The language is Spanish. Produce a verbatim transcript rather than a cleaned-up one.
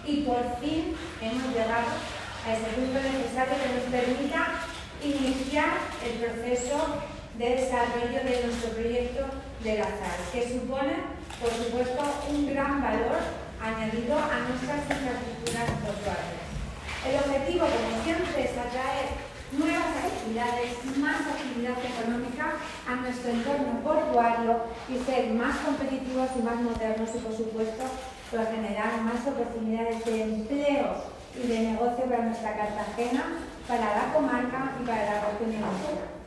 y por fin hemos llegado a ese punto necesario que nos permita iniciar el proceso de desarrollo de nuestro proyecto de la Z A R, que supone, por supuesto, un gran valor añadido a nuestras infraestructuras portuarias. El objetivo, como siempre, es atraer nuevas actividades, más actividad económica a nuestro entorno portuario y ser más competitivos y más modernos y, por supuesto, pues generar más oportunidades de empleo y de negocio para nuestra Cartagena, para la comarca y para la región de Murcia.